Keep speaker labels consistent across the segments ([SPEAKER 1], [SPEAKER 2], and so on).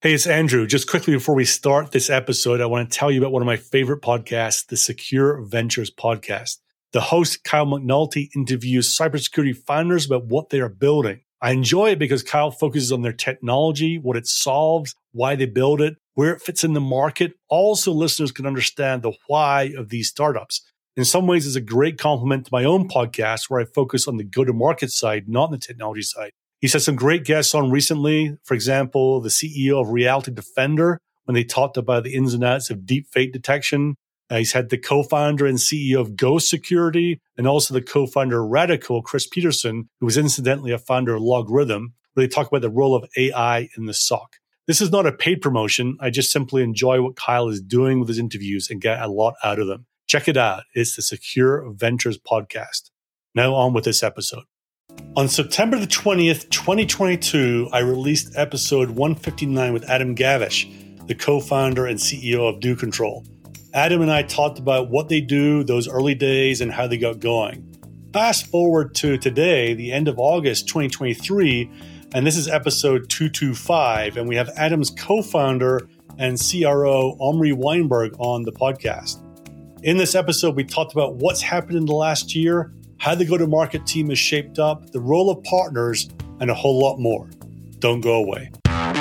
[SPEAKER 1] Hey, it's Andrew. Just quickly before we start this episode, I want to tell you about one of my favorite podcasts, the Secure Ventures podcast. The host, Kyle McNulty, interviews cybersecurity founders about what they are building. I enjoy it because Kyle focuses on their technology, what it solves, why they build it, where it fits in the market. Also, listeners can understand the why of these startups. In some ways, it's a great complement to my own podcast where I focus on the go-to-market side, not on the technology side. He's had some great guests on recently. For example, the CEO of Reality Defender, when they talked about the ins and outs of deep fake detection. He's had the co-founder and CEO of Ghost Security, and also the co-founder of Radical, Chris Peterson, who was incidentally a founder of Logarithm, where they talk about the role of AI in the SOC. This is not a paid promotion. I just simply enjoy what Kyle is doing with his interviews and get a lot out of them. Check it out. It's the Secure Ventures podcast. Now on with this episode. On September the 20th, 2022, I released episode 159 with Adam Gavish, the co-founder and CEO of Do Control. Adam and I talked about what they do, those early days, and how they got going. Fast forward to today, the end of August 2023, and this is episode 225, and we have Adam's co-founder and CRO, Omri Weinberg, on the podcast. In this episode, we talked about what's happened in the last year, how the go-to-market team is shaped up, the role of partners, and a whole lot more. Don't go away.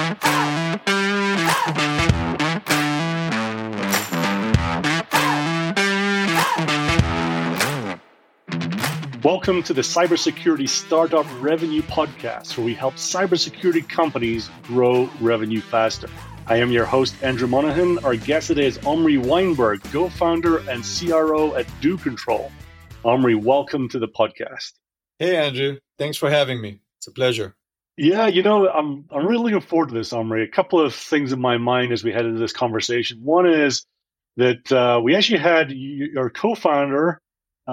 [SPEAKER 1] Welcome to the Cybersecurity Startup Revenue Podcast, where we help cybersecurity companies grow revenue faster. I am your host, Andrew Monahan. Our guest today is Omri Weinberg, co-founder and CRO at Do Control. Omri, welcome to the podcast.
[SPEAKER 2] Hey, Andrew. Thanks for having me. It's a pleasure.
[SPEAKER 1] Yeah, I'm really looking forward to this, Omri. A couple of things in my mind as we head into this conversation. One is that we actually had your co-founder,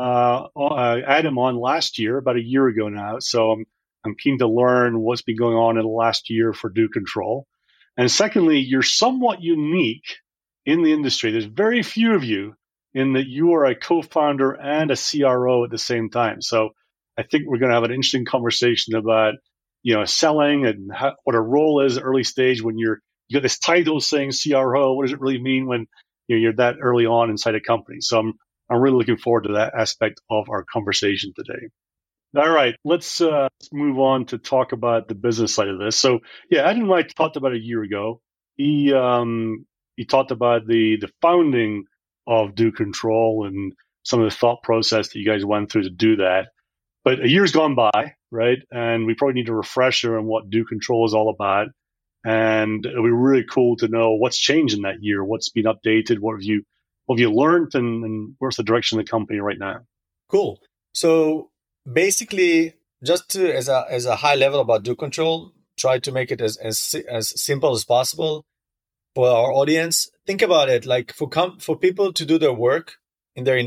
[SPEAKER 1] Adam, on last year, about a year ago now. So I'm keen to learn what's been going on in the last year for Do Control. And secondly, you're somewhat unique in the industry. There's very few of you in that you are a co-founder and a CRO at the same time. So I think we're going to have an interesting conversation about, selling and what a role is at early stage when you got this title saying CRO. What does it really mean when you're that early on inside a company? So I'm really looking forward to that aspect of our conversation today. All right, let's move on to talk about the business side of this. So yeah, Adam and I talked about a year ago. He talked about the founding of Do Control and some of the thought process that you guys went through to do that. But a year's gone by, right? And we probably need a refresher on what Do Control is all about. And it'll be really cool to know what's changed in that year, what's been updated, what have you learned, and where's the direction of the company right now?
[SPEAKER 2] Cool. So basically, just to, as a high level about Do Control, try to make it as simple as possible for our audience. Think about it like for people to do their work in their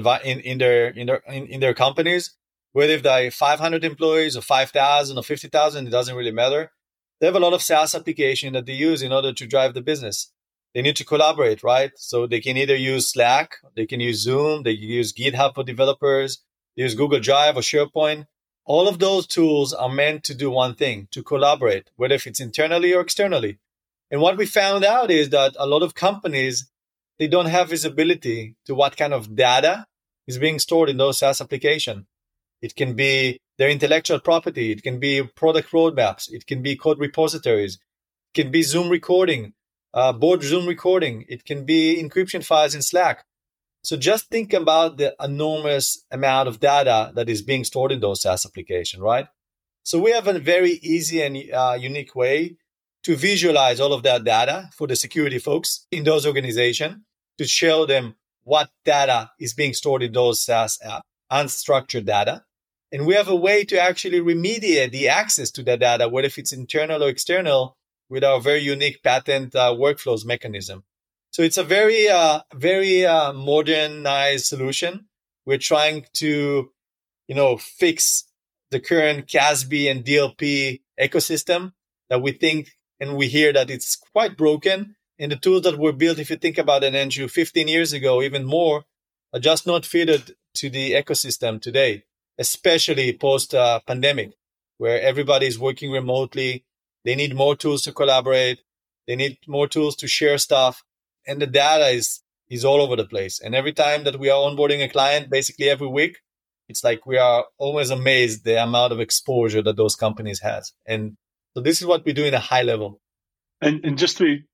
[SPEAKER 2] in their companies, whether if they have 500 employees or 5,000 or 50,000, it doesn't really matter. They have a lot of SaaS applications that they use in order to drive the business. They need to collaborate, right? So they can either use Slack, they can use Zoom, they can use GitHub for developers, they use Google Drive or SharePoint. All of those tools are meant to do one thing, to collaborate, whether if it's internally or externally. And what we found out is that a lot of companies, they don't have visibility to what kind of data is being stored in those SaaS applications. It can be their intellectual property. It can be product roadmaps. It can be code repositories. It can be Zoom recording, board Zoom recording. It can be encryption files in Slack. So just think about the enormous amount of data that is being stored in those SaaS applications, right? So we have a very easy and unique way to visualize all of that data for the security folks in those organizations, to show them what data is being stored in those SaaS apps, unstructured data. And we have a way to actually remediate the access to that data, whether if it's internal or external, with our very unique patent workflows mechanism. So it's a very modernized solution. We're trying to, fix the current CASB and DLP ecosystem that we think and we hear that it's quite broken. And the tools that were built, if you think about it, Andrew, 15 years ago, even more, are just not fitted to the ecosystem today, especially post-pandemic, where everybody is working remotely. They need more tools to collaborate. They need more tools to share stuff. And the data is all over the place. And every time that we are onboarding a client, basically every week, it's like we are always amazed the amount of exposure that those companies has. And so this is what we do in a high level.
[SPEAKER 1] And just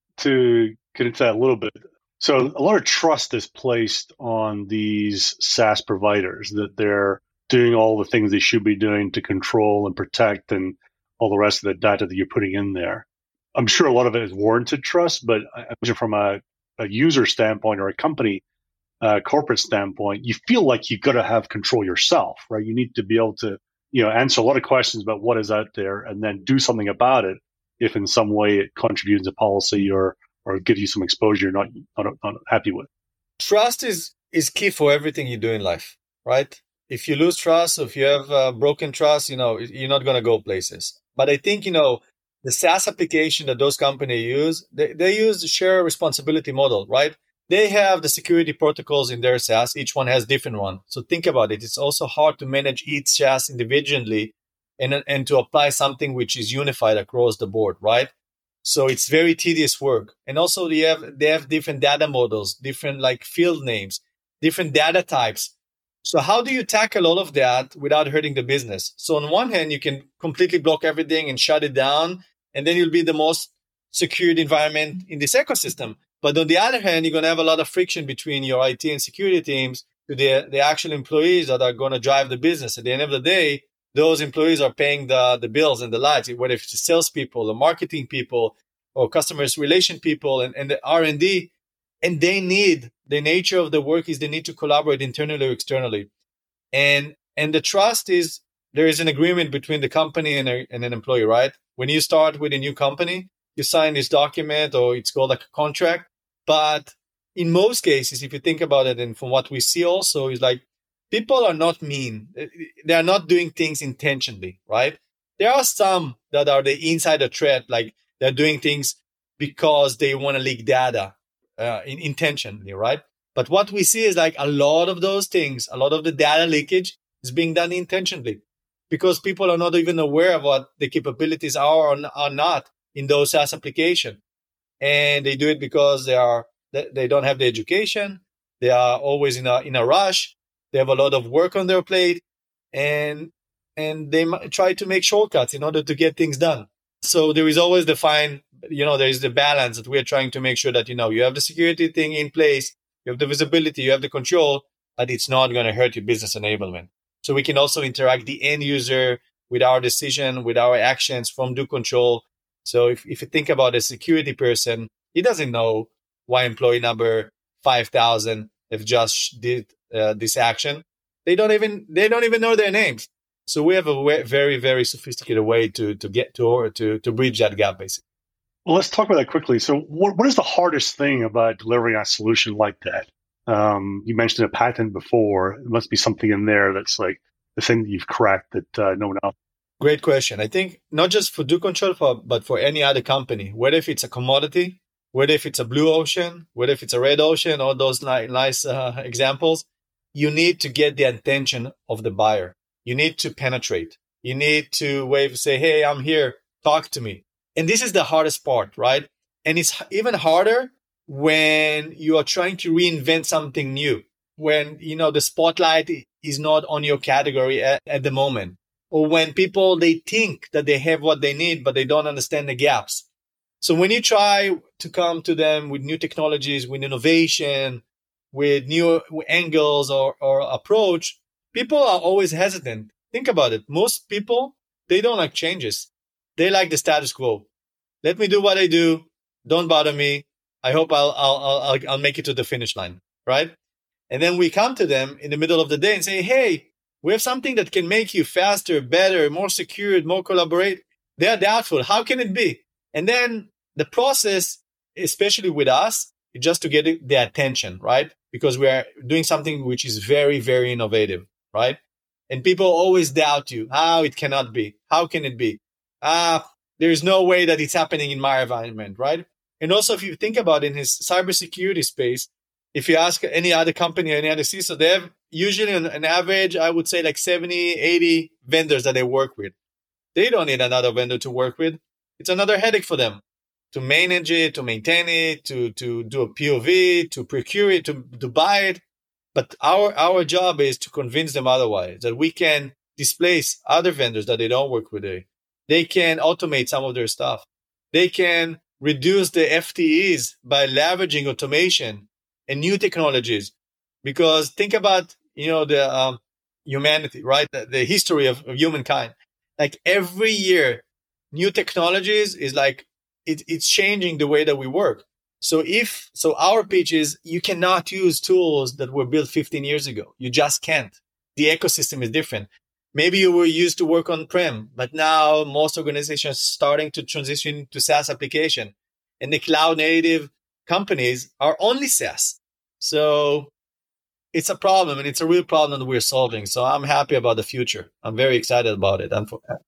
[SPEAKER 1] to get into that a little bit, so a lot of trust is placed on these SaaS providers that they're doing all the things they should be doing to control and protect and all the rest of the data that you're putting in there. I'm sure a lot of it is warranted trust, but I imagine from a user standpoint or a company corporate standpoint, you feel like you've got to have control yourself, right? You need to be able to, answer a lot of questions about what is out there and then do something about it if in some way it contributes to policy or gives you some exposure you're not happy with.
[SPEAKER 2] Trust is key for everything you do in life, right? If you lose trust, if you have broken trust, you're not going to go places. But I think, the SaaS application that those companies use, they use the share responsibility model, right? They have the security protocols in their SaaS. Each one has different one. So think about it. It's also hard to manage each SaaS individually and to apply something which is unified across the board, right? So it's very tedious work. And also they have different data models, different like field names, different data types. So how do you tackle all of that without hurting the business? So on one hand, you can completely block everything and shut it down, and then you'll be the most secured environment in this ecosystem. But on the other hand, you're going to have a lot of friction between your IT and security teams to the actual employees that are going to drive the business. At the end of the day, those employees are paying the bills and the lights, whether it's the salespeople, the marketing people, or customers relation people and the R&D. And they need, the nature of the work is they need to collaborate internally or externally. And the trust is, there is an agreement between the company and an employee, right? When you start with a new company, you sign this document or it's called like a contract. But in most cases, if you think about it, and from what we see also, is like people are not mean. They are not doing things intentionally, right? There are some that are the insider threat, like they're doing things because they want to leak data intentionally, right? But what we see is like a lot of those things, a lot of the data leakage is being done intentionally because people are not even aware of what the capabilities are or are not in those SaaS applications. And they do it because they don't have the education. They are always in a rush. They have a lot of work on their plate, and they try to make shortcuts in order to get things done. So there is always the fine, there is the balance that we are trying to make sure that, you have the security thing in place, you have the visibility, you have the control, but it's not going to hurt your business enablement. So we can also interact the end user with our decision, with our actions from DoControl. So if you think about a security person, he doesn't know why employee number 5,000 have just did this action. They don't even know their names. So we have a very, very sophisticated way to get to bridge that gap, basically.
[SPEAKER 1] Well, let's talk about that quickly. So what is the hardest thing about delivering a solution like that? You mentioned a patent before. It must be something in there that's like the thing that you've cracked that no one else.
[SPEAKER 2] Great question. I think not just for DoControl, but for any other company, whether if it's a commodity, whether if it's a blue ocean, whether if it's a red ocean, all those nice examples, you need to get the attention of the buyer. You need to penetrate. You need to say, hey, I'm here, talk to me. And this is the hardest part, right? And it's even harder when you are trying to reinvent something new, when, the spotlight is not on your category at the moment, or when people, they think that they have what they need, but they don't understand the gaps. So when you try to come to them with new technologies, with innovation, with new angles or approach, people are always hesitant. Think about it. Most people, they don't like changes. They like the status quo. Let me do what I do. Don't bother me. I hope I'll make it to the finish line, right? And then we come to them in the middle of the day and say, hey, we have something that can make you faster, better, more secure, more collaborate. They are doubtful. How can it be? And then the process, especially with us, is just to get their attention, right? Because we are doing something which is very, very innovative, right? And people always doubt you. How it cannot be. How can it be? There is no way that it's happening in my environment, right? And also, if you think about it, in his cybersecurity space, if you ask any other company or any other CISO, they have usually an average, I would say like 70, 80 vendors that they work with. They don't need another vendor to work with. It's another headache for them to manage it, to maintain it, to do a POV, to procure it, to buy it. But our job is to convince them otherwise, that we can displace other vendors that they don't work with. They can automate some of their stuff. They can reduce the FTEs by leveraging automation and new technologies. Because think about, the humanity, right? The history of humankind. Like every year, new technologies is like, it's changing the way that we work. So our pitch is you cannot use tools that were built 15 years ago. You just can't. The ecosystem is different. Maybe you were used to work on-prem, but now most organizations are starting to transition to SaaS application. And the cloud native companies are only SaaS. So it's a problem, and it's a real problem that we're solving. So I'm happy about the future. I'm very excited about it.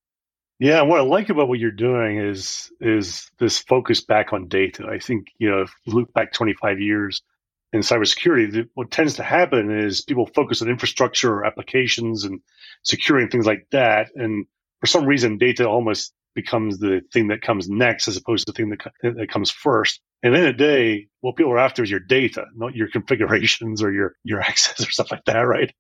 [SPEAKER 1] Yeah, what I like about what you're doing is this focus back on data. I think, if you look back 25 years in cybersecurity, what tends to happen is people focus on infrastructure or applications and securing things like that. And for some reason, data almost becomes the thing that comes next as opposed to the thing that comes first. And at the end of the day, what people are after is your data, not your configurations or your access or stuff like that, right?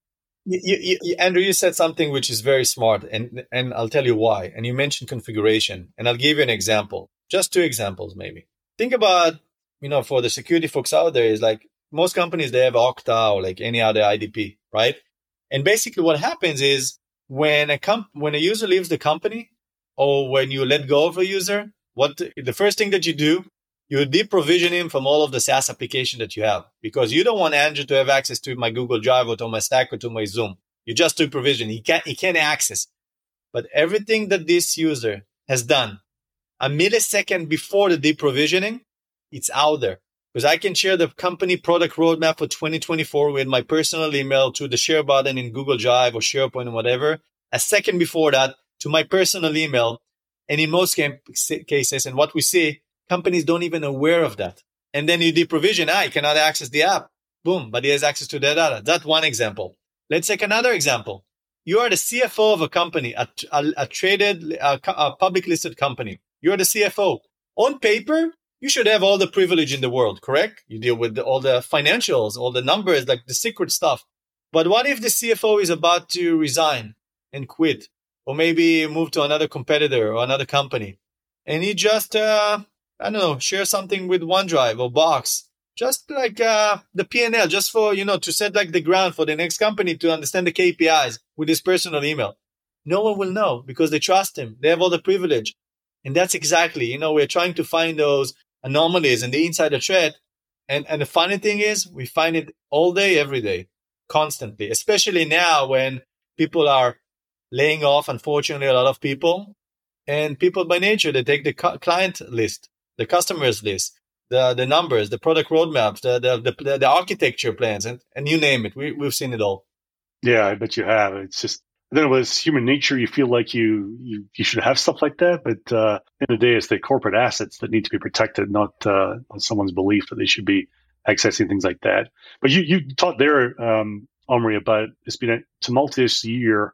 [SPEAKER 2] Andrew, you said something which is very smart, and I'll tell you why. And you mentioned configuration, and I'll give you an example, just 2 examples maybe. Think about, for the security folks out there, is like most companies, they have Okta or like any other IDP, right? And basically what happens is when a user leaves the company or when you let go of a user, the first thing that you do, you deprovision him from all of the SaaS application that you have, because you don't want Andrew to have access to my Google Drive or to my Stack or to my Zoom. You just do provision. He can't access. But everything that this user has done a millisecond before the deprovisioning, it's out there. Because I can share the company product roadmap for 2024 with my personal email to the share button in Google Drive or SharePoint or whatever. A second before that to my personal email. And in most cases, and what we see, companies don't even aware of that. And then you deprovision, he cannot access the app. Boom, but he has access to the data. That's one example. Let's take another example. You are the CFO of a company, a traded, a public listed company. You're the CFO. On paper, you should have all the privilege in the world, correct? You deal with all the financials, all the numbers, like the secret stuff. But what if the CFO is about to resign and quit, or maybe move to another competitor or another company, and he just, share something with OneDrive or Box, just like the P&L, just for, to set like the ground for the next company to understand the KPIs with his personal email. No one will know because they trust him. They have all the privilege. And that's exactly, we're trying to find those anomalies and the insider threat. And the funny thing is we find it all day, every day, constantly, especially now when people are laying off, unfortunately, a lot of people. And people by nature, they take the client list, the customers list, the numbers, the product roadmaps, the architecture plans, and you name it. We've seen it all.
[SPEAKER 1] Yeah, I bet you have. It's just, I don't know, it's human nature. You feel like you should have stuff like that, but in the end of the day, it's the corporate assets that need to be protected, not someone's belief that they should be accessing things like that. But you talked there, Omri, about it's been a tumultuous year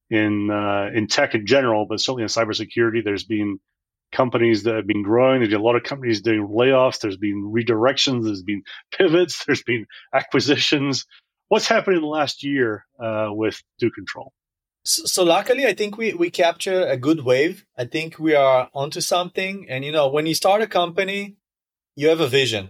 [SPEAKER 1] in tech in general, but certainly in cybersecurity. There's been companies that have been growing. There's been a lot of companies doing layoffs. There's been redirections. There's been pivots. There's been acquisitions. What's happened in the last year with DoControl?
[SPEAKER 2] So luckily, I think we capture a good wave. I think we are onto something. And, when you start a company, you have a vision.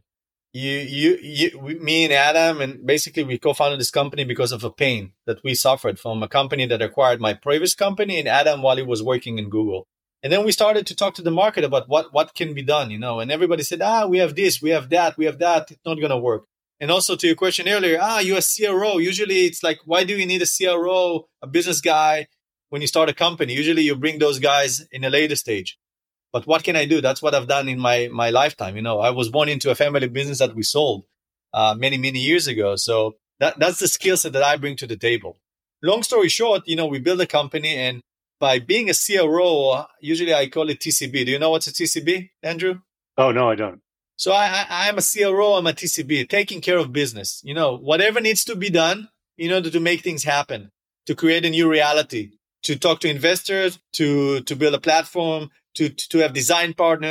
[SPEAKER 2] Me and Adam, and basically we co-founded this company because of a pain that we suffered from a company that acquired my previous company and Adam while he was working in Google. And then we started to talk to the market about what can be done, and everybody said, we have this, we have that. It's not going to work. And also to your question earlier, you're a CRO. Usually it's like, why do you need a CRO, a business guy, when you start a company? Usually you bring those guys in a later stage. But what can I do? That's what I've done in my lifetime. I was born into a family business that we sold many, many years ago. So that's the skill set that I bring to the table. Long story short, we build a company, and by being a CRO, usually I call it TCB. Do you know what's a TCB, Andrew?
[SPEAKER 1] Oh, no, I don't.
[SPEAKER 2] So I'm a CRO, I'm a TCB, taking care of business. Whatever needs to be done in order to make things happen, to create a new reality, to talk to investors, to build a platform, to have design partners,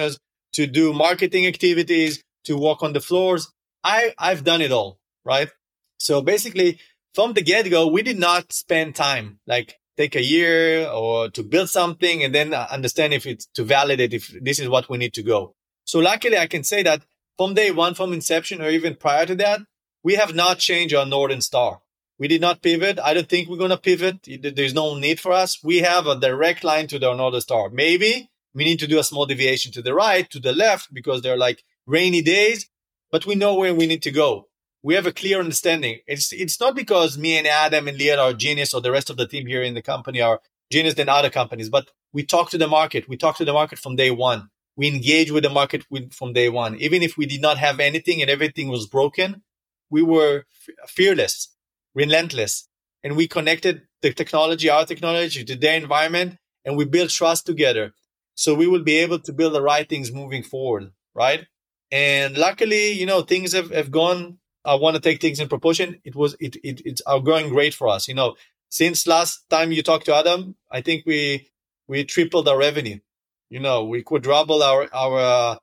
[SPEAKER 2] to do marketing activities, to walk on the floors. I've done it all, right? So basically, from the get-go, we did not spend time, like take a year or to build something and then understand if it's to validate if this is what we need to go. So luckily, I can say that from day one, from inception or even prior to that, we have not changed our Northern Star. We did not pivot. I don't think we're going to pivot. There's no need for us. We have a direct line to the Northern Star. Maybe we need to do a small deviation to the right, to the left, because they're like rainy days, but we know where we need to go. We have a clear understanding. It's not because me and Adam and Liat are genius or the rest of the team here in the company are genius than other companies, but we talk to the market. We talk to the market from day one. We engage with the market from day one. Even if we did not have anything and everything was broken, we were fearless, relentless, and we connected the technology, our technology, to their environment, and we built trust together. So we will be able to build the right things moving forward, right? And luckily, things have gone. I want to take things in proportion. It's going great for us. Since last time you talked to Adam, I think we tripled our revenue. We quadrupled our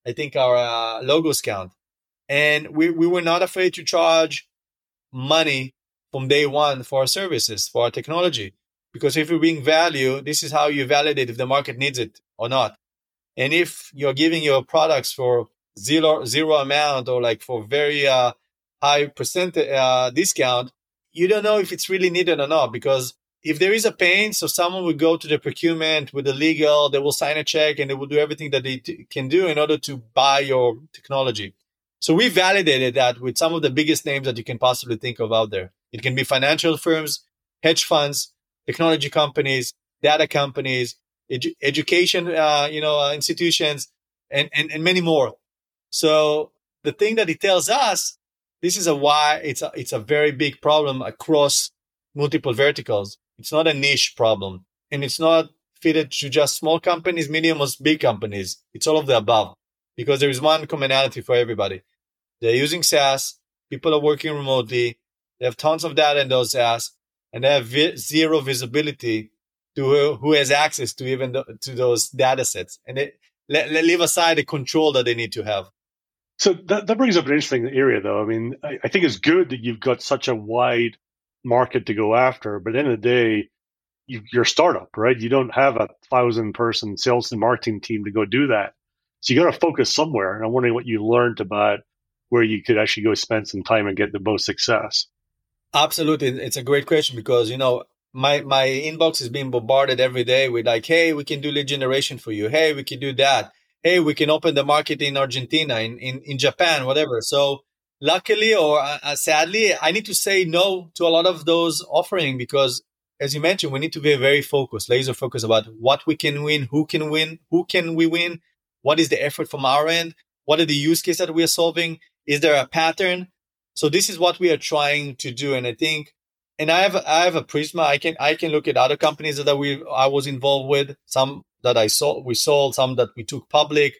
[SPEAKER 2] logos count, and we were not afraid to charge money from day one for our services, for our technology, because if we bring value, this is how you validate if the market needs it or not. And if you're giving your products for zero amount or like for very high percent discount, you don't know if it's really needed or not, because if there is a pain, so someone will go to the procurement with the legal, they will sign a check and they will do everything that they can do in order to buy your technology. So we validated that with some of the biggest names that you can possibly think of out there. It can be financial firms, hedge funds, technology companies, data companies, education, institutions, and many more. So the thing that it tells us, this is why it's a very big problem across multiple verticals. It's not a niche problem, and it's not fitted to just small companies, medium or big companies. It's all of the above, because there is one commonality for everybody. They're using SaaS. People are working remotely. They have tons of data in those SaaS, and they have zero visibility to who has access to even to those data sets. And they leave aside the control that they need to have.
[SPEAKER 1] So that brings up an interesting area, though. I mean, I think it's good that you've got such a wide market to go after, but at the end of the day, you're a startup, right? You don't have a 1,000-person sales and marketing team to go do that. So you got to focus somewhere. And I'm wondering what you learned about where you could actually go spend some time and get the most success.
[SPEAKER 2] Absolutely. It's a great question because, my inbox is being bombarded every day with like, hey, we can do lead generation for you. Hey, we can do that. Hey, we can open the market in Argentina, in Japan, whatever. So luckily or sadly, I need to say no to a lot of those offering because, as you mentioned, we need to be very focused, laser focused about what we can win, who can we win, what is the effort from our end, what are the use cases that we are solving, is there a pattern? So this is what we are trying to do, and I think, and I have a prisma. I can look at other companies that I was involved with, some that we sold, some that we took public,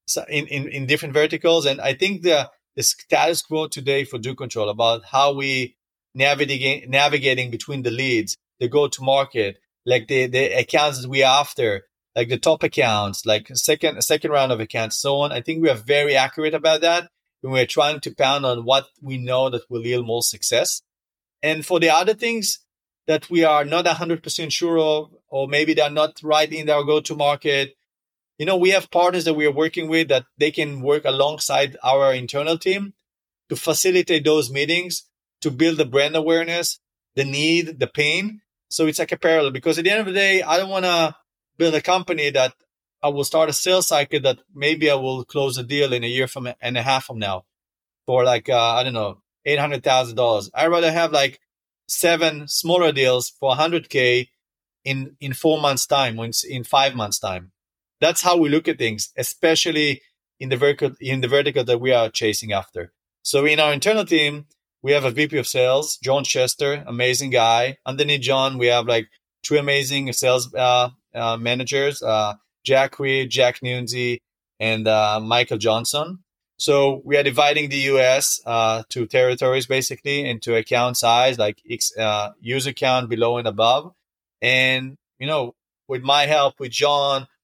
[SPEAKER 2] in different verticals, and I think the status quo today for DoControl about how we navigating between the leads, the go-to-market, like the accounts that we are after, like the top accounts, like second round of accounts, so on. I think we are very accurate about that, and we're trying to pound on what we know that will yield more success. And for the other things that we are not 100% sure of, or maybe they're not right in our go-to-market, we have partners that we are working with that they can work alongside our internal team to facilitate those meetings, to build the brand awareness, the need, the pain. So it's like a parallel, because at the end of the day, I don't want to build a company that I will start a sales cycle that maybe I will close a deal in a year and a half from now for like, $800,000. I'd rather have like 7 smaller deals for $100K in 4 months time, or in 5 months time. That's how we look at things, especially in the vertical that we are chasing after. So in our internal team, we have a VP of sales, John Chester, amazing guy. Underneath John, we have like 2 amazing sales managers, Jack Reed, Jack Nunzi, and Michael Johnson. So we are dividing the US to territories, basically, into account size, like user count below and above. And, with my help, with John,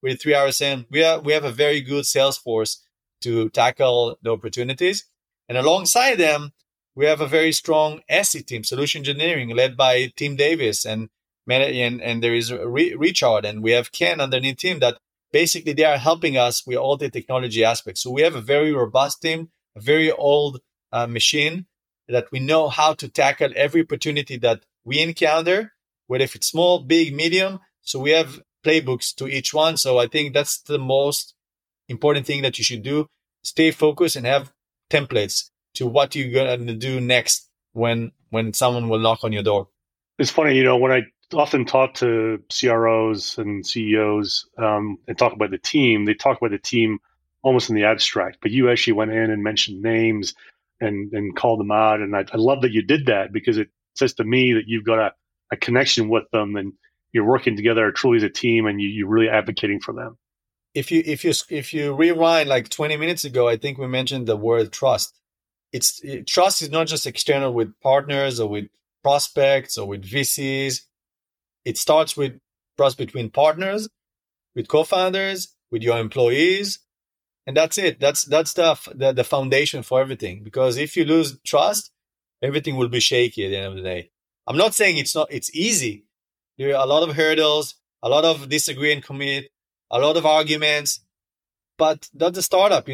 [SPEAKER 2] we're 3 hours in. We have a very good sales force to tackle the opportunities. And alongside them, we have a very strong SE team, solution engineering, led by Tim Davis, and there is Richard, and we have Ken underneath him that basically they are helping us with all the technology aspects. So we have a very robust team, a very old machine that we know how to tackle every opportunity that we encounter, whether if it's small, big, medium. So we have playbooks to each one. So I think that's the most important thing that you should do. Stay focused and have templates to what you're going to do next when someone will knock on your door.
[SPEAKER 1] It's funny, when I often talk to CROs and CEOs and talk about the team, they talk about the team almost in the abstract, but you actually went in and mentioned names and called them out. And I love that you did that, because it says to me that you've got a connection with them and you're working together truly as a team, and you're really advocating for them.
[SPEAKER 2] If you rewind like 20 minutes ago, I think we mentioned the word trust. Trust is not just external with partners or with prospects or with VCs. It starts with trust between partners, with co-founders, with your employees, and that's it. That's the foundation for everything. Because if you lose trust, everything will be shaky at the end of the day. I'm not saying it's easy. There are a lot of hurdles, a lot of disagree and commit, a lot of arguments, but that's a startup.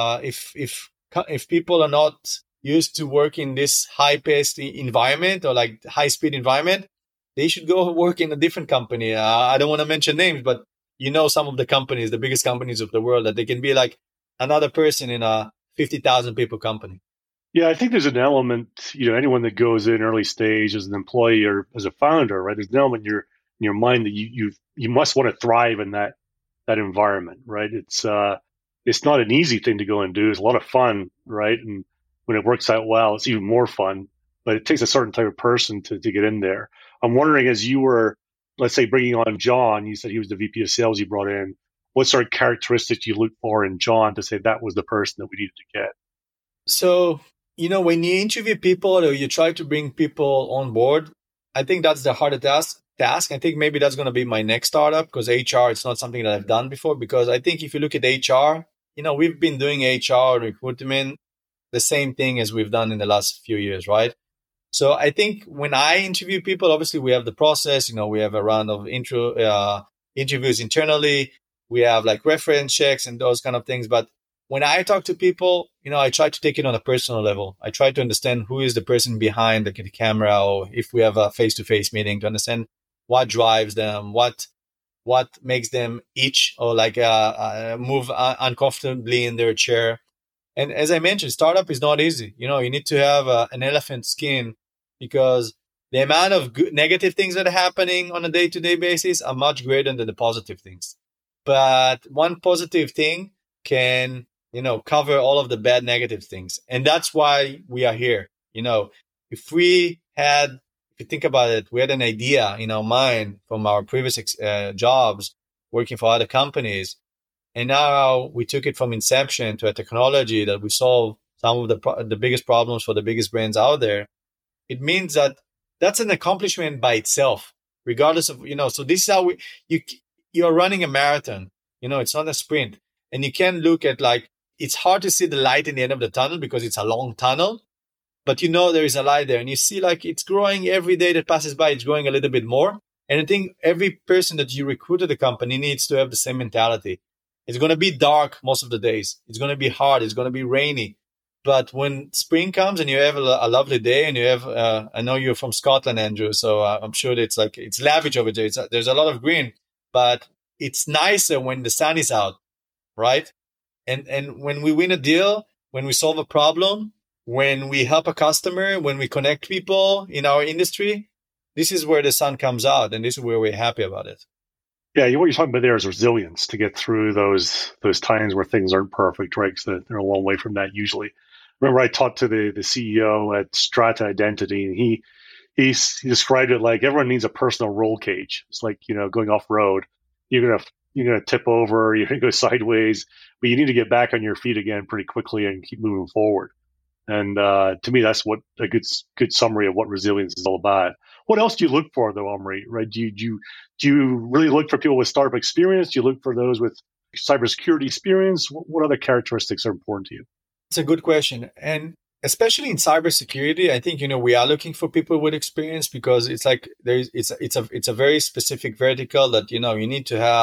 [SPEAKER 2] If people are not used to work in this high-paced environment or like high-speed environment, they should go work in a different company. I don't want to mention names, but some of the companies, the biggest companies of the world, that they can be like another person in a 50,000 people company.
[SPEAKER 1] Yeah, I think there's an element, anyone that goes in early stage as an employee or as a founder, right? There's an element in your mind that you must want to thrive in that environment, right? It's not an easy thing to go and do. It's a lot of fun, right? And when it works out well, it's even more fun. But it takes a certain type of person to get in there. I'm wondering, as you were, let's say, bringing on John, you said he was the VP of sales you brought in. What sort of characteristics you look for in John to say that was the person that we needed to get?
[SPEAKER 2] So, when you interview people or you try to bring people on board, I think that's the hardest task. I think maybe that's going to be my next startup, because HR, it's not something that I've done before. Because I think if you look at HR, we've been doing HR recruitment the same thing as we've done in the last few years, right? So I think when I interview people, obviously we have the process, we have a round of interviews internally. We have like reference checks and those kind of things. But when I talk to people, I try to take it on a personal level. I try to understand who is the person behind the camera, or if we have a face-to-face meeting, to understand what drives them, what makes them itch or like move uncomfortably in their chair. And as I mentioned, startup is not easy. You need to have an elephant skin, because the amount of negative things that are happening on a day-to-day basis are much greater than the positive things. But one positive thing can, cover all of the bad negative things. And that's why we are here. If you think about it, we had an idea in our mind from our previous jobs working for other companies. And now we took it from inception to a technology that we solve some of the biggest problems for the biggest brands out there. It means that that's an accomplishment by itself, regardless of, so this is how you're running a marathon, it's not a sprint. And you can look at it's hard to see the light in the end of the tunnel because it's a long tunnel, but there is a light there, and you see it's growing every day that passes by. It's growing a little bit more. And I think every person that you recruit at the company needs to have the same mentality. It's going to be dark most of the days. It's going to be hard. It's going to be rainy. But when spring comes and you have a lovely day, and you have, I know you're from Scotland, Andrew, so I'm sure it's lavish over there. There's a lot of green, but it's nicer when the sun is out, right? And when we win a deal, when we solve a problem, when we help a customer, when we connect people in our industry, this is where the sun comes out, and this is where we're happy about it.
[SPEAKER 1] Yeah, what you're talking about there is resilience to get through those times where things aren't perfect, right? Because they're a long way from that usually. Remember, I talked to the CEO at Strata Identity, and he described it like everyone needs a personal roll cage. It's like going off road. You're gonna tip over, you're gonna go sideways, but you need to get back on your feet again pretty quickly and keep moving forward. And to me, that's what a good summary of what resilience is all about. What else do you look for, though, Omri? Right? Do you really look for people with startup experience? Do you look for those with cybersecurity experience? What other characteristics are important to you?
[SPEAKER 2] It's a good question. And especially in cybersecurity, I think, we are looking for people with experience because it's like it's a very specific vertical that, you need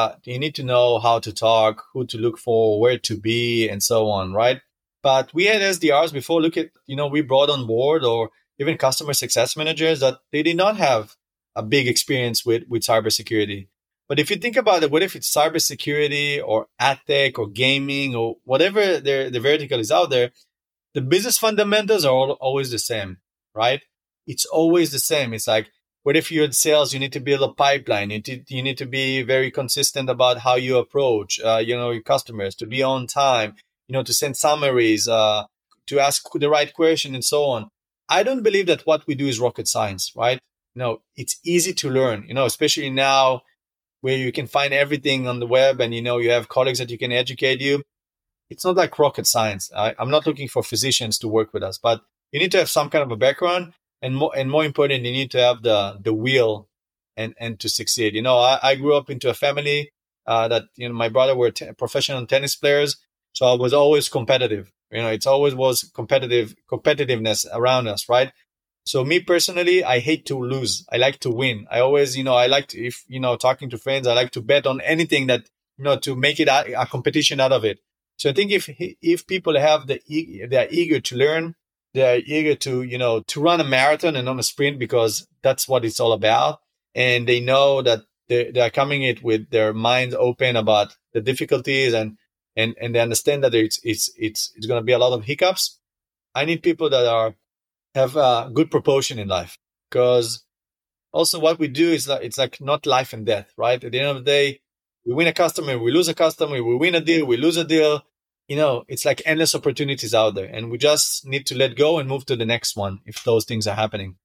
[SPEAKER 2] to know how to talk, who to look for, where to be, and so on, right? But we had SDRs before, we brought on board or even customer success managers that they did not have a big experience with cybersecurity. But if you think about it, what if it's cybersecurity or ad tech or gaming or whatever the vertical is out there, the business fundamentals are always the same, right? It's always the same. It's like, what if you're in sales, you need to build a pipeline. You need to be very consistent about how you approach, your customers, to be on time, to send summaries, to ask the right question and so on. I don't believe that what we do is rocket science, right? It's easy to learn, especially now where you can find everything on the web and, you have colleagues that you can educate you. It's not like rocket science. I'm not looking for physicians to work with us, but you need to have some kind of a background and more important, you need to have the will and to succeed. I grew up into a family that, my brother were professional tennis players. So I was always competitive. It's always was competitiveness around us, right? So me personally, I hate to lose. I like to win. I always, I like to, if, talking to friends, I like to bet on anything that, to make it a competition out of it. So I think if people have they're eager to learn, they're eager to, to run a marathon and not a sprint because that's what it's all about. And they know that they're coming it with their minds open about the difficulties and they understand that it's going to be a lot of hiccups. I need people that have a good proportion in life, because also what we do is it's like not life and death, right? At the end of the day, we win a customer, we lose a customer, we win a deal, we lose a deal. It's like endless opportunities out there, and we just need to let go and move to the next one if those things are happening.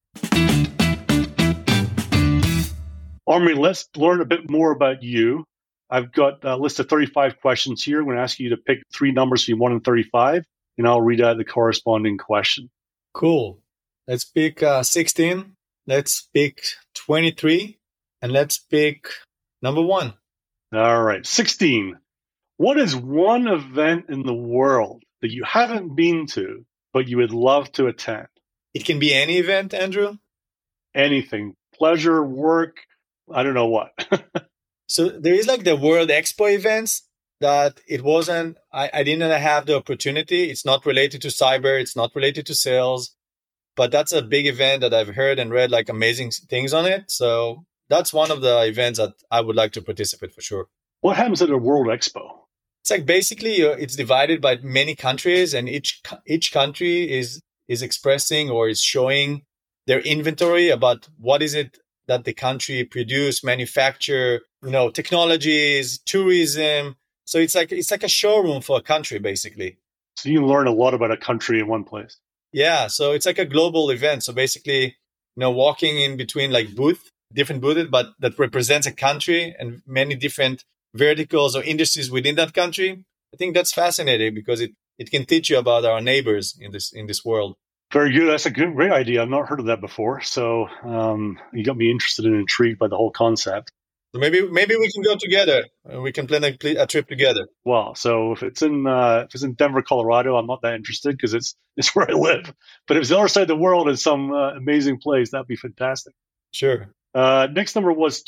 [SPEAKER 1] Omri, let's learn a bit more about you. I've got a list of 35 questions here. I'm going to ask you to pick three numbers between 1 and 35, and I'll read out the corresponding question.
[SPEAKER 2] Cool. Let's pick 16. Let's pick 23. And let's pick number 1.
[SPEAKER 1] All right. 16. What is one event in the world that you haven't been to, but you would love to attend?
[SPEAKER 2] It can be any event, Andrew.
[SPEAKER 1] Anything. Pleasure, work, I don't know what.
[SPEAKER 2] So there is like the World Expo events that it wasn't, I didn't have the opportunity. It's not related to cyber. It's not related to sales, but that's a big event that I've heard and read like amazing things on it. So that's one of the events that I would like to participate for sure.
[SPEAKER 1] What happens at a World Expo?
[SPEAKER 2] It's like basically it's divided by many countries, and each country is expressing or is showing their inventory about what is it that the country produce, manufacture, technologies, tourism. So it's like a showroom for a country, basically.
[SPEAKER 1] So you learn a lot about a country in one place.
[SPEAKER 2] Yeah. So it's like a global event. So basically, walking in between like different booths, but that represents a country and many different verticals or industries within that country. I think that's fascinating because it can teach you about our neighbors in this world.
[SPEAKER 1] Very good. That's a great idea. I've not heard of that before. So you got me interested and intrigued by the whole concept.
[SPEAKER 2] So maybe we can go together and we can plan a trip together.
[SPEAKER 1] Well, so if it's in Denver, Colorado, I'm not that interested because it's where I live. But if it's the other side of the world in some amazing place, that'd be fantastic.
[SPEAKER 2] Sure.
[SPEAKER 1] Next number was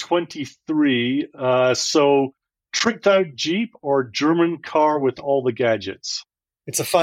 [SPEAKER 1] 23. So tricked out Jeep or German car with all the gadgets?
[SPEAKER 2] It's a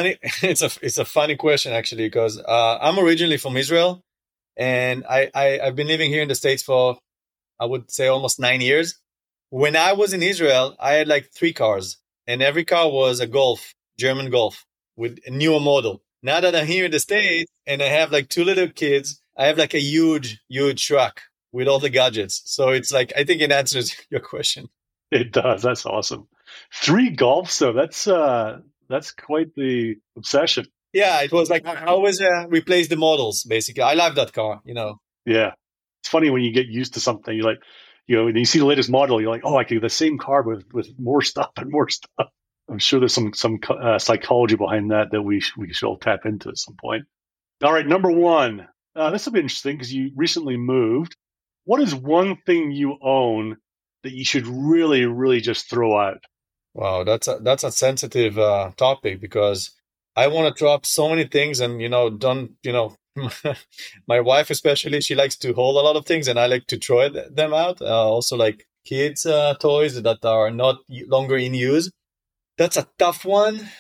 [SPEAKER 2] funny question actually, because I'm originally from Israel, and I've been living here in the States for, I would say, almost 9 years. When I was in Israel, I had like 3 cars, and every car was a Golf, German Golf, with a newer model. Now that I'm here in the States and I have like 2 little kids, I have like a huge truck with all the gadgets. So it's like, I think it answers your question.
[SPEAKER 1] It does. That's awesome. 3 Golfs, though. That's quite the obsession.
[SPEAKER 2] Yeah, it was like I always replace the models, basically. I love that car,
[SPEAKER 1] Yeah. It's funny when you get used to something, you're like, when you see the latest model, you're like, oh, I can do the same car with more stuff and more stuff. I'm sure there's some psychology behind that we should all tap into at some point. All right, number one. This will be interesting because you recently moved. What is one thing you own that you should really, really just throw out?
[SPEAKER 2] Wow, that's a sensitive topic because I want to drop so many things, and don't my wife especially, she likes to hold a lot of things, and I like to throw them out. Also, like kids' toys that are not longer in use. That's a tough one.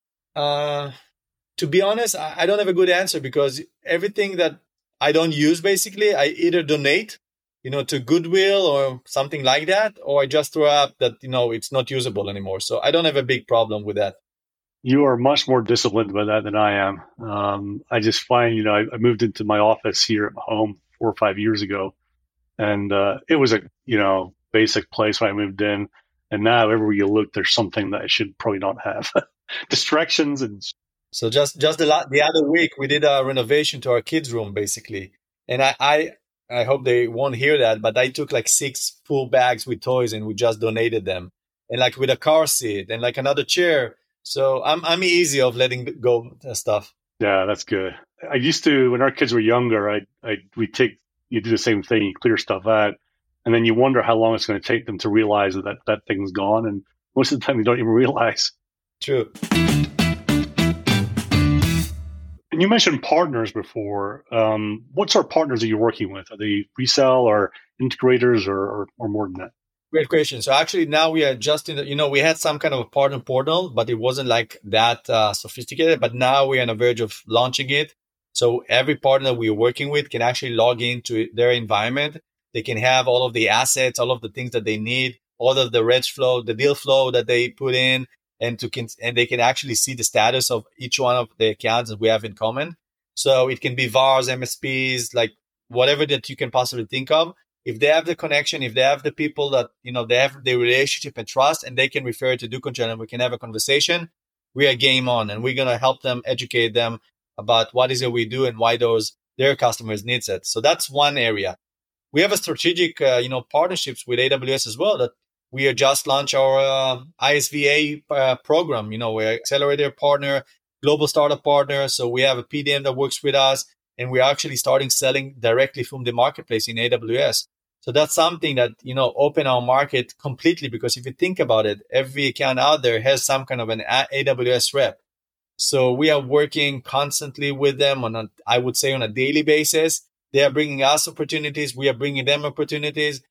[SPEAKER 2] To be honest, I don't have a good answer because everything that I don't use, basically, I either donate, to Goodwill or something like that, or I just throw out that, it's not usable anymore. So I don't have a big problem with that.
[SPEAKER 1] You are much more disciplined about that than I am. I just find, I moved into my office here at home 4 or 5 years ago, and it was a, basic place when I moved in. And now everywhere you look, there's something that I should probably not have. Distractions and.
[SPEAKER 2] So just the other week, we did a renovation to our kids' room, basically. And I hope they won't hear that, but I took like 6 full bags with toys and we just donated them. And like with a car seat and like another chair. So I'm easy of letting go stuff.
[SPEAKER 1] Yeah, that's good. I used to, when our kids were younger, you do the same thing, you clear stuff out, and then you wonder how long it's going to take them to realize that thing's gone. And most of the time you don't even realize.
[SPEAKER 2] True.
[SPEAKER 1] And you mentioned partners before. What sort of partners are you working with? Are they resell or integrators or more than that?
[SPEAKER 2] Great question. So actually now we are just we had some kind of a partner portal, but it wasn't like that sophisticated. But now we're on the verge of launching it. So every partner we're working with can actually log into their environment. They can have all of the assets, all of the things that they need, all of the reg flow, the deal flow that they put in, and they can actually see the status of each one of the accounts that we have in common. So it can be VARs, MSPs, like whatever that you can possibly think of. If they have the connection, if they have the people that, they have the relationship and trust, and they can refer to DoControl and we can have a conversation, we are game on, and we're going to help them, educate them about what is it we do and why their customers needs it. So that's one area. We have a strategic, partnerships with AWS as well, that we have just launched our ISVA program. We're accelerator partner, global startup partner. So we have a PDM that works with us, and we're actually starting selling directly from the marketplace in AWS. So that's something that, open our market completely, because if you think about it, every account out there has some kind of an AWS rep. So we are working constantly with them on a daily basis. They are bringing us opportunities. We are bringing them opportunities.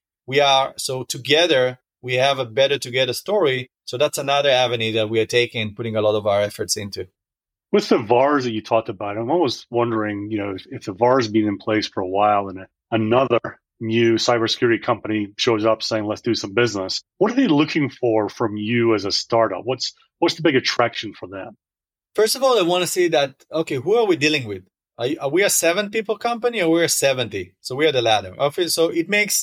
[SPEAKER 2] So together, we have a better together story. So that's another avenue that we are taking, putting a lot of our efforts into.
[SPEAKER 1] With the VARs that you talked about, I'm always wondering, if the VAR's been in place for a while and another new cybersecurity company shows up saying, let's do some business, what are they looking for from you as a startup? What's the big attraction for them?
[SPEAKER 2] First of all, I want to say that, okay, who are we dealing with? Are we a 7-people company or we're 70? So we are the latter. Okay, so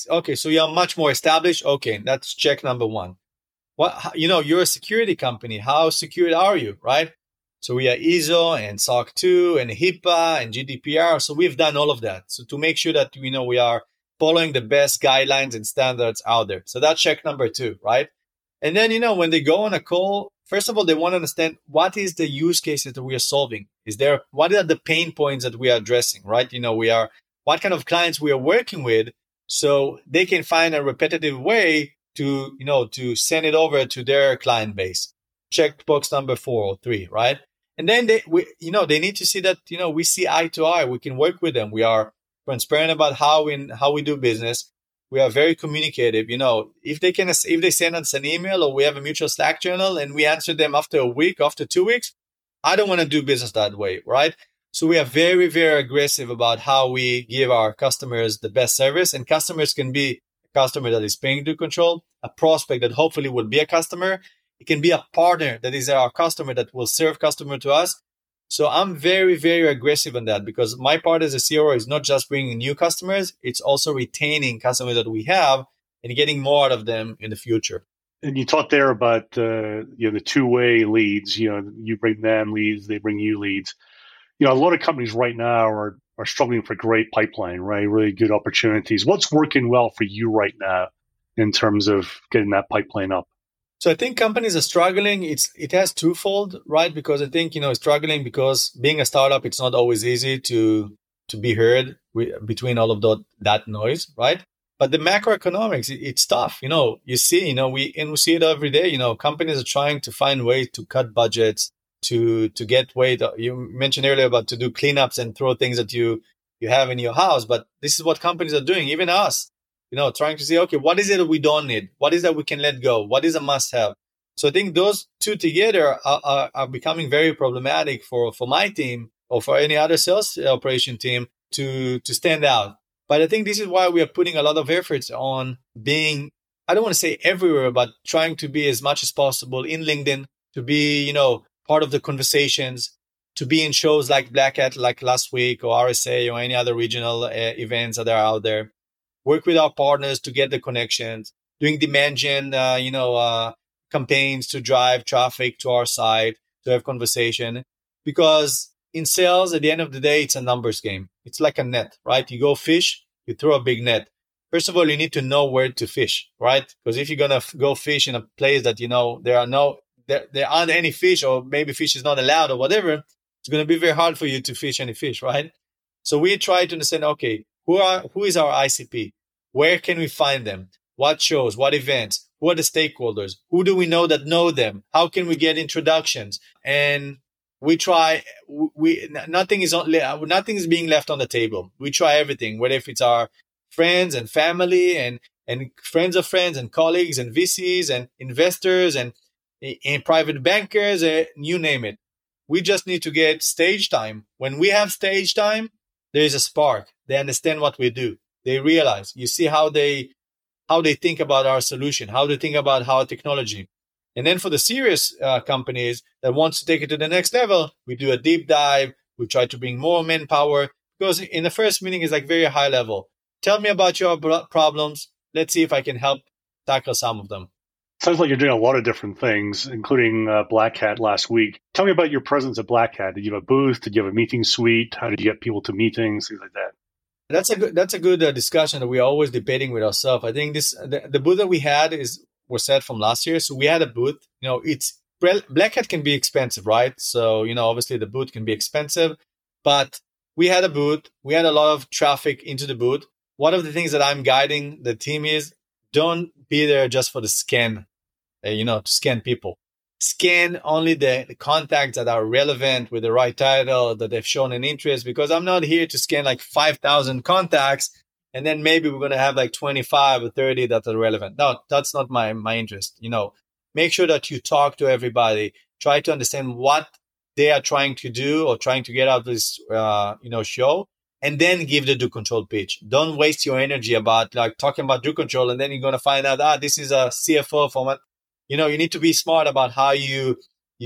[SPEAKER 2] so you're much more established. Okay, that's check number one. You're a security company. How secure are you, right? So we are ISO and SOC 2 and HIPAA and GDPR. So we've done all of that. So to make sure that, we are following the best guidelines and standards out there. So that's check number 2, right? And then, when they go on a call, first of all, they want to understand what is the use cases that we are solving. What are the pain points that we are addressing, right? What kind of clients we are working with, so they can find a repetitive way to send it over to their client base. Checkbox number 4 or 3, right? And then they need to see that, we see eye to eye. We can work with them. We are transparent about how we do business. We are very communicative. If they send us an email or we have a mutual Slack channel and we answer them after a week, after 2 weeks, I don't want to do business that way, right? So we are very, very aggressive about how we give our customers the best service, and customers can be a customer that is paying DoControl, a prospect that hopefully will be a customer. It can be a partner that is our customer that will serve customer to us. So I'm very, very aggressive on that, because my part as a CRO is not just bringing new customers, it's also retaining customers that we have and getting more out of them in the future.
[SPEAKER 1] And you talked there about the two-way leads. You bring them leads, they bring you leads. A lot of companies right now are struggling for great pipeline, right? Really good opportunities. What's working well for you right now in terms of getting that pipeline up?
[SPEAKER 2] So I think companies are struggling. It has twofold, right? Because I think, struggling because being a startup, it's not always easy to be heard between all of that noise, right? But the macroeconomics, it's tough. You see, we see it every day. Companies are trying to find ways to cut budgets, to get weight. You mentioned earlier about to do cleanups and throw things that you have in your house, but this is what companies are doing. Even us, trying to say, okay, what is it that we don't need? What is that we can let go? What is a must have? So I think those two together are becoming very problematic for my team or for any other sales operation team to stand out. But I think this is why we are putting a lot of efforts on being, I don't want to say everywhere, but trying to be as much as possible in LinkedIn, to be, part of the conversations, to be in shows like Black Hat, like last week, or RSA, or any other regional events that are out there. Work with our partners to get the connections, doing demand gen, campaigns to drive traffic to our site, to have conversation. Because in sales, at the end of the day, it's a numbers game. It's like a net, right? You go fish, you throw a big net. First of all, you need to know where to fish, right? Because if you're going to go fish in a place that, there aren't any fish, or maybe fish is not allowed or whatever, it's going to be very hard for you to fish any fish, right? So we try to understand, okay, who is our ICP? Where can we find them? What shows? What events? Who are the stakeholders? Who do we know that know them? How can we get introductions? And we try. Nothing is being left on the table. We try everything, whether if it's our friends and family and friends of friends and colleagues and VCs and investors and private bankers, you name it. We just need to get stage time. When we have stage time, there is a spark. They understand what we do. They realize. You see how they think about our solution, how they think about our technology. And then for the serious companies that want to take it to the next level, we do a deep dive. We try to bring more manpower, because in the first meeting is like very high level. Tell me about your problems. Let's see if I can help tackle some of them.
[SPEAKER 1] Sounds like you're doing a lot of different things, including Black Hat last week. Tell me about your presence at Black Hat. Did you have a booth? Did you have a meeting suite? How did you get people to meetings? Things like that.
[SPEAKER 2] That's a good discussion that we're always debating with ourselves. I think the booth that we had was set from last year. So we had a booth. Black Hat can be expensive, right? So obviously the booth can be expensive, but we had a booth. We had a lot of traffic into the booth. One of the things that I'm guiding the team is, don't be there just for the scan, to scan people. Scan only the contacts that are relevant with the right title, that they've shown an interest, because I'm not here to scan like 5,000 contacts and then maybe we're going to have like 25 or 30 that are relevant. No, that's not my interest. Make sure that you talk to everybody, try to understand what they are trying to do or trying to get out of this, show, and then give the do control pitch. Don't waste your energy about like talking about do control, and then you're going to find out, this is a CFO format. You need to be smart about how you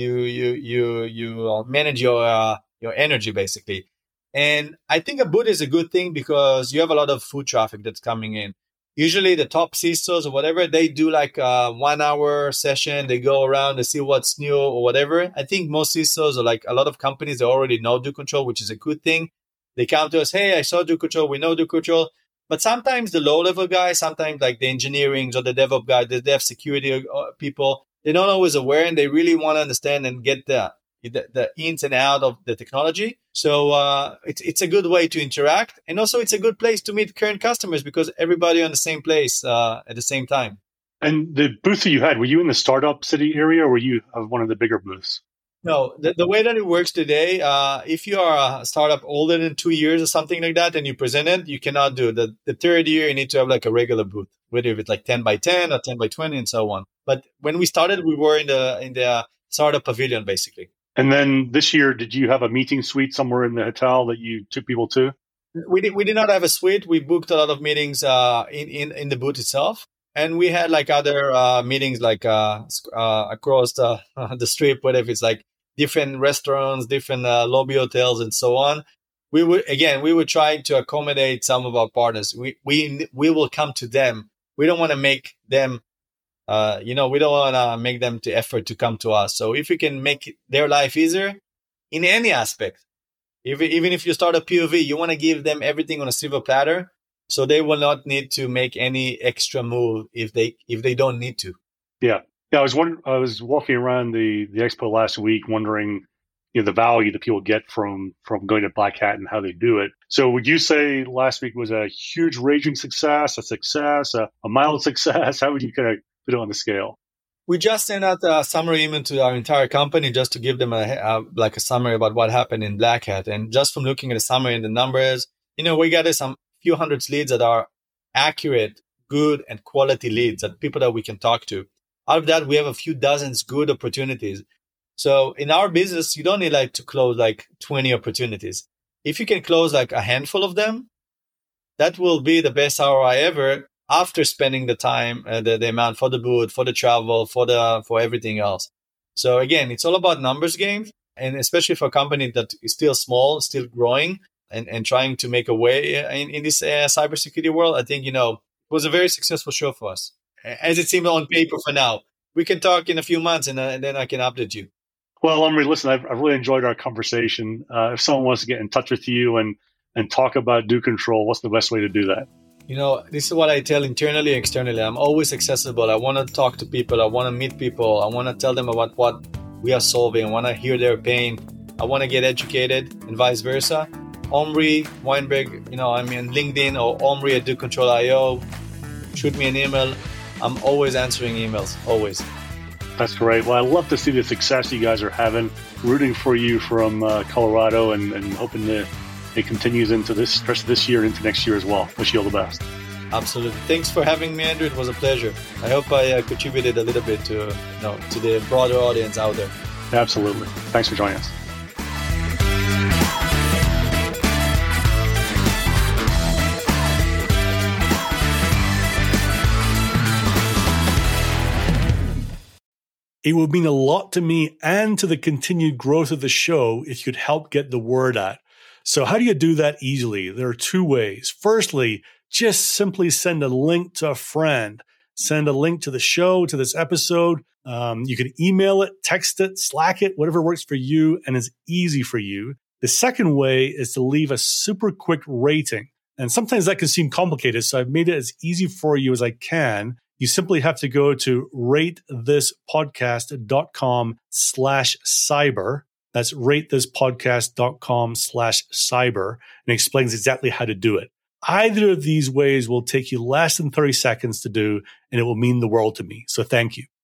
[SPEAKER 2] manage your energy, basically. And I think a booth is a good thing because you have a lot of foot traffic that's coming in. Usually the top CISOs or whatever, they do like a 1 hour session. They go around to see what's new or whatever. I think most CISOs, or like a lot of companies, they already know do control, which is a good thing. They come to us, hey, I saw do control. We know do control. But sometimes the low-level guys, sometimes like the engineering or the DevOps guy, the dev security people, they're not always aware, and they really want to understand and get the ins and out of the technology. So it's a good way to interact. And also it's a good place to meet current customers because everybody on the same place at the same time.
[SPEAKER 1] And the booth that you had, were you in the startup city area or were you one of the bigger booths?
[SPEAKER 2] No, the way that it works today, if you are a startup older than 2 years or something like that, and you present it, you cannot do it. The third year, you need to have like a regular booth, whether it's like 10 by 10 or 10 by 20 and so on. But when we started, we were in the startup pavilion, basically.
[SPEAKER 1] And then this year, did you have a meeting suite somewhere in the hotel that you took people to?
[SPEAKER 2] We did not have a suite. We booked a lot of meetings in the booth itself. And we had like other meetings like across the strip, whether it's like different restaurants, different lobby hotels, and so on. We would try to accommodate some of our partners. We will come to them. We don't want to make them, we don't want to make them to effort to come to us. So if we can make their life easier in any aspect, even if you start a POV, you want to give them everything on a silver platter, so they will not need to make any extra move if they don't need to.
[SPEAKER 1] Yeah. Yeah, I was walking around the expo last week, wondering, the value that people get from going to Black Hat and how they do it. So, would you say last week was a huge raging success, a mild success? How would you kind of put it on the scale?
[SPEAKER 2] We just sent out a summary email to our entire company just to give them a summary about what happened in Black Hat. And just from looking at the summary and the numbers, we got some few hundreds leads that are accurate, good, and quality leads, that people that we can talk to. Out of that, we have a few dozens good opportunities. So in our business, you don't need to close 20 opportunities. If you can close a handful of them, that will be the best ROI ever after spending the time, the amount for the booth, for the travel, for everything else. So again, it's all about numbers games. And especially for a company that is still small, still growing and trying to make a way in this cybersecurity world, I think, it was a very successful show for us, as it seemed on paper for now. We can talk in a few months and then I can update you.
[SPEAKER 1] Well, Omri, listen, I've really enjoyed our conversation. If someone wants to get in touch with you and talk about DoControl, what's the best way to do that?
[SPEAKER 2] This is what I tell internally and externally. I'm always accessible. I want to talk to people. I want to meet people. I want to tell them about what we are solving. I want to hear their pain. I want to get educated and vice versa. Omri Weinberg, I'm in LinkedIn, or Omri@DoControl.io. Shoot me an email. I'm always answering emails, always.
[SPEAKER 1] That's great. Well, I love to see the success you guys are having. Rooting for you from Colorado and hoping that it continues into this rest of this year and into next year as well. Wish you all the best.
[SPEAKER 2] Absolutely. Thanks for having me, Andrew. It was a pleasure. I hope I contributed a little bit to the broader audience out there.
[SPEAKER 1] Absolutely. Thanks for joining us. It would mean a lot to me and to the continued growth of the show if you could help get the word out. So how do you do that easily? There are two ways. Firstly, just simply send a link to a friend. Send a link to the show, to this episode. You can email it, text it, Slack it, whatever works for you and is easy for you. The second way is to leave a super quick rating. And sometimes that can seem complicated, so I've made it as easy for you as I can. You simply have to go to ratethispodcast.com/cyber. That's ratethispodcast.com/cyber, and it explains exactly how to do it. Either of these ways will take you less than 30 seconds to do, and it will mean the world to me. So thank you.